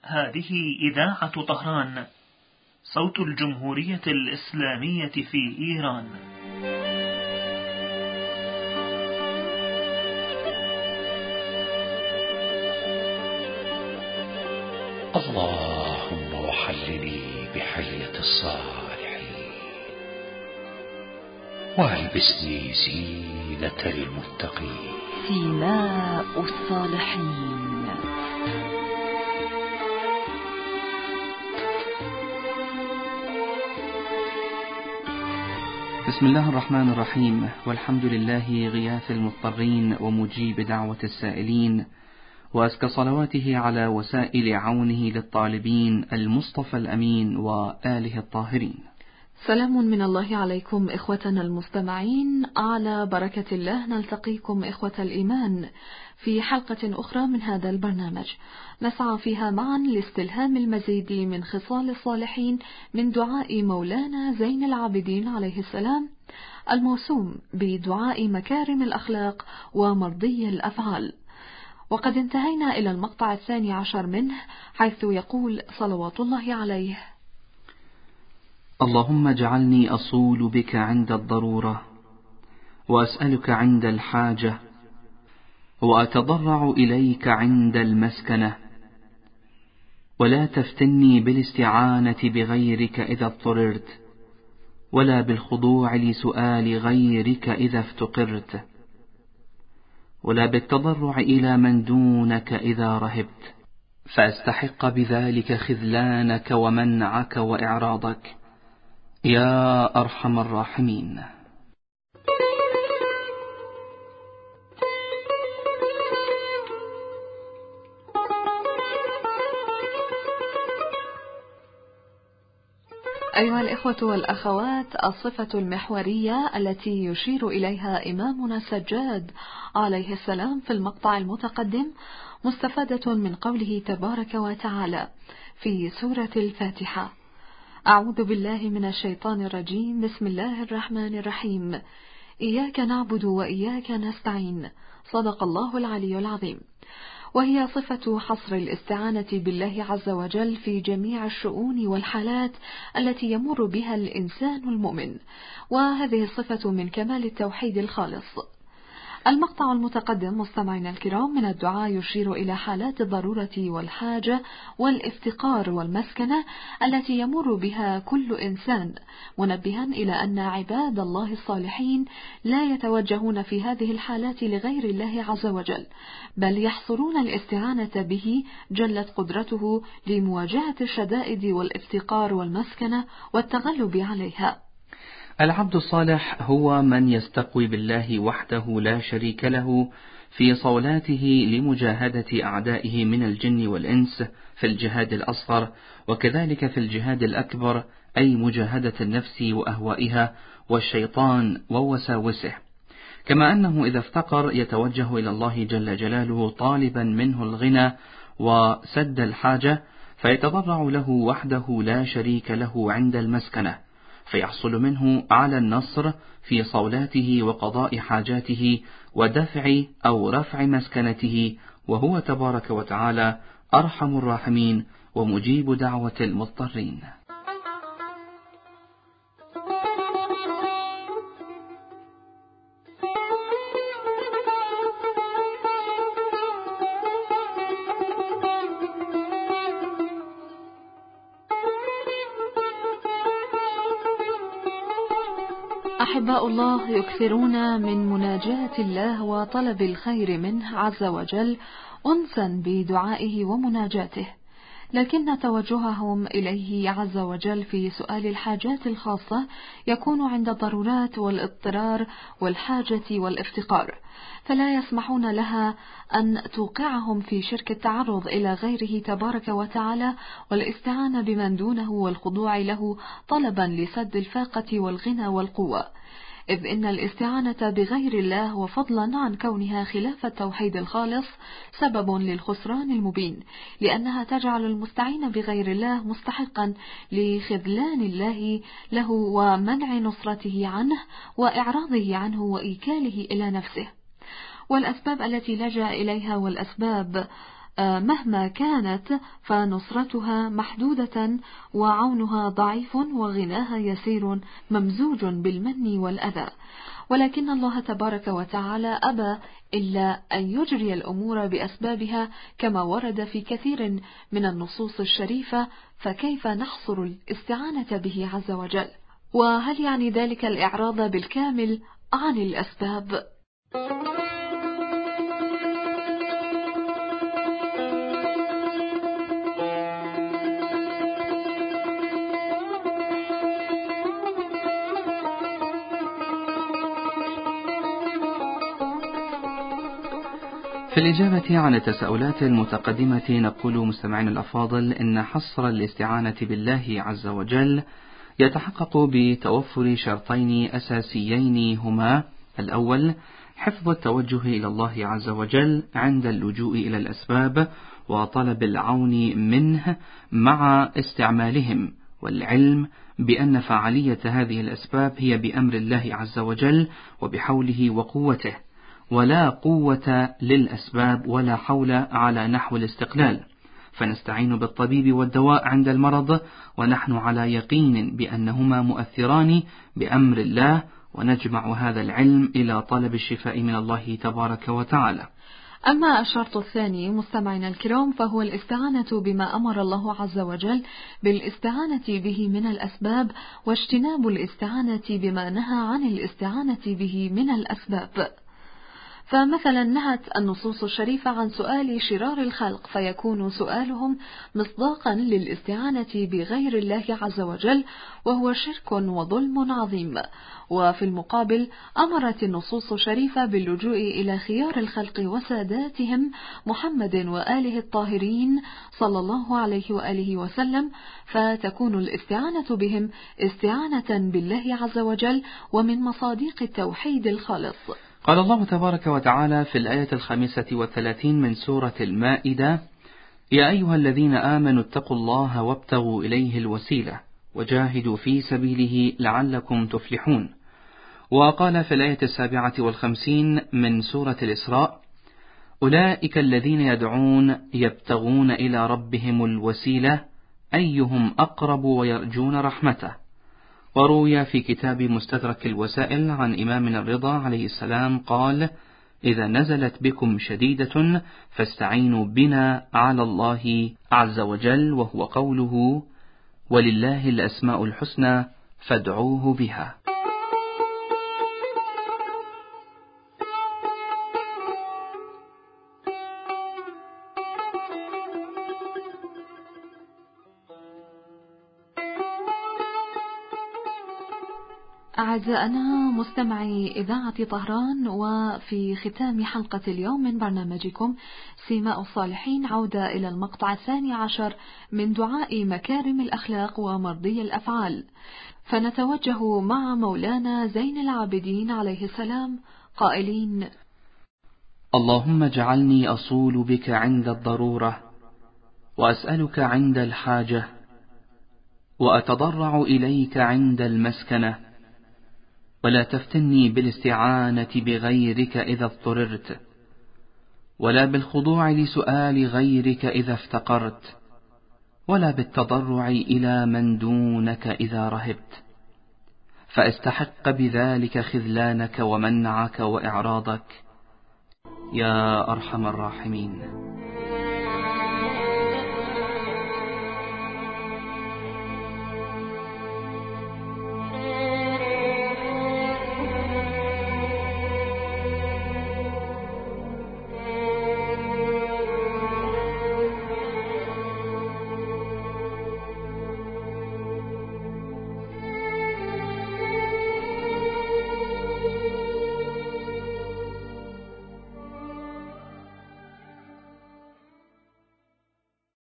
هذه إذاعة طهران، صوت الجمهورية الإسلامية في إيران. اللهم وحلني بحلية الصالحين، والبسني زينة للمتقين. سيماء الصالحين. بسم الله الرحمن الرحيم، والحمد لله غياث المضطرين ومجيب دعوة السائلين، وأزكى صلواته على وسائل عونه للطالبين المصطفى الأمين وآله الطاهرين. سلام من الله عليكم إخوتنا المستمعين، على بركة الله نلتقيكم إخوة الإيمان في حلقة أخرى من هذا البرنامج نسعى فيها معا لاستلهام المزيد من خصال الصالحين من دعاء مولانا زين العابدين عليه السلام الموسوم بدعاء مكارم الأخلاق ومرضي الأفعال. وقد انتهينا إلى المقطع 12 منه، حيث يقول صلوات الله عليه: اللهم اجعلني أصول بك عند الضرورة، وأسألك عند الحاجة، وأتضرع إليك عند المسكنة، ولا تفتني بالاستعانة بغيرك إذا اضطررت، ولا بالخضوع لسؤال غيرك إذا افتقرت، ولا بالتضرع إلى من دونك إذا رهبت، فأستحق بذلك خذلانك ومنعك وإعراضك يا أرحم الراحمين. أيها الإخوة والأخوات، الصفة المحورية التي يشير إليها إمامنا السجاد عليه السلام في المقطع المتقدم مستفادة من قوله تبارك وتعالى في سورة الفاتحة: أعوذ بالله من الشيطان الرجيم، بسم الله الرحمن الرحيم، إياك نعبد وإياك نستعين، صدق الله العلي العظيم. وهي صفة حصر الاستعانة بالله عز وجل في جميع الشؤون والحالات التي يمر بها الإنسان المؤمن، وهذه الصفة من كمال التوحيد الخالص. المقطع المتقدم مستمعينا الكرام من الدعاء يشير إلى حالات الضرورة والحاجة والافتقار والمسكنة التي يمر بها كل إنسان، منبها إلى أن عباد الله الصالحين لا يتوجهون في هذه الحالات لغير الله عز وجل، بل يحصرون الاستعانة به جلت قدرته لمواجهة الشدائد والافتقار والمسكنة والتغلب عليها. العبد الصالح هو من يستقوي بالله وحده لا شريك له في صولاته لمجاهدة أعدائه من الجن والإنس في الجهاد الأصغر، وكذلك في الجهاد الأكبر، أي مجاهدة النفس وأهوائها والشيطان ووساوسه. كما أنه إذا افتقر يتوجه إلى الله جل جلاله طالبا منه الغنى وسد الحاجة، فيتضرع له وحده لا شريك له عند المسكنة، فيحصل منه على النصر في صولاته وقضاء حاجاته ودفع أو رفع مسكنته، وهو تبارك وتعالى أرحم الراحمين ومجيب دعوة المضطرين. أحباء الله يكثرون من مناجاة الله وطلب الخير منه عز وجل أنسا بدعائه ومناجاته، لكن توجههم إليه عز وجل في سؤال الحاجات الخاصة يكون عند الضرورات والاضطرار والحاجة والافتقار، فلا يسمحون لها أن توقعهم في شرك التعرض إلى غيره تبارك وتعالى والاستعانة بمن دونه والخضوع له طلبا لسد الفاقة والغنى والقوة، إذ إن الاستعانة بغير الله وفضلا عن كونها خلاف التوحيد الخالص سبب للخسران المبين، لأنها تجعل المستعين بغير الله مستحقا لخذلان الله له ومنع نصرته عنه وإعراضه عنه وإيكاله إلى نفسه. والأسباب التي لجأ إليها والأسباب مهما كانت فنصرتها محدودة وعونها ضعيف وغناها يسير ممزوج بالمن والأذى، ولكن الله تبارك وتعالى أبى إلا أن يجري الأمور بأسبابها كما ورد في كثير من النصوص الشريفة، فكيف نحصر الاستعانة به عز وجل؟ وهل يعني ذلك الإعراض بالكامل عن الأسباب؟ في الإجابة عن التساؤلات المتقدمة نقول مستمعين الأفاضل إن حصر الاستعانة بالله عز وجل يتحقق بتوفر شرطين أساسيين، هما: الأول حفظ التوجه إلى الله عز وجل عند اللجوء إلى الأسباب وطلب العون منه مع استعمالهم، والعلم بأن فعالية هذه الأسباب هي بأمر الله عز وجل وبحوله وقوته، ولا قوة للأسباب ولا حول على نحو الاستقلال، فنستعين بالطبيب والدواء عند المرض ونحن على يقين بأنهما مؤثران بأمر الله، ونجمع هذا العلم إلى طلب الشفاء من الله تبارك وتعالى. أما الشرط الثاني مستمعينا الكرام فهو الاستعانة بما أمر الله عز وجل بالاستعانة به من الأسباب، واجتناب الاستعانة بما نهى عن الاستعانة به من الأسباب. فمثلا نهت النصوص الشريفة عن سؤال شرار الخلق، فيكون سؤالهم مصداقا للاستعانة بغير الله عز وجل، وهو شرك وظلم عظيم. وفي المقابل أمرت النصوص الشريفة باللجوء إلى خيار الخلق وساداتهم محمد وآله الطاهرين صلى الله عليه وآله وسلم، فتكون الاستعانة بهم استعانة بالله عز وجل ومن مصادق التوحيد الخالص. قال الله تبارك وتعالى في الآية 35 من سورة المائدة: يا أيها الذين آمنوا اتقوا الله وابتغوا إليه الوسيلة وجاهدوا في سبيله لعلكم تفلحون. وقال في الآية 57 من سورة الإسراء: أولئك الذين يدعون يبتغون إلى ربهم الوسيلة أيهم أقرب ويرجون رحمته. وروي في كتاب مستدرك الوسائل عن إمامنا الرضا عليه السلام قال: إذا نزلت بكم شديدة فاستعينوا بنا على الله عز وجل، وهو قوله: ولله الأسماء الحسنى فادعوه بها. أعزائنا مستمعي إذاعة طهران، وفي ختام حلقة اليوم من برنامجكم سيماء الصالحين عودة إلى المقطع 12 من دعاء مكارم الأخلاق ومرضي الأفعال، فنتوجه مع مولانا زين العابدين عليه السلام قائلين: اللهم اجعلني أصول بك عند الضرورة، وأسألك عند الحاجة، وأتضرع إليك عند المسكنة، ولا تفتني بالاستعانة بغيرك إذا اضطررت، ولا بالخضوع لسؤال غيرك إذا افتقرت، ولا بالتضرع إلى من دونك إذا رهبت، فأستحق بذلك خذلانك ومنعك وإعراضك يا أرحم الراحمين.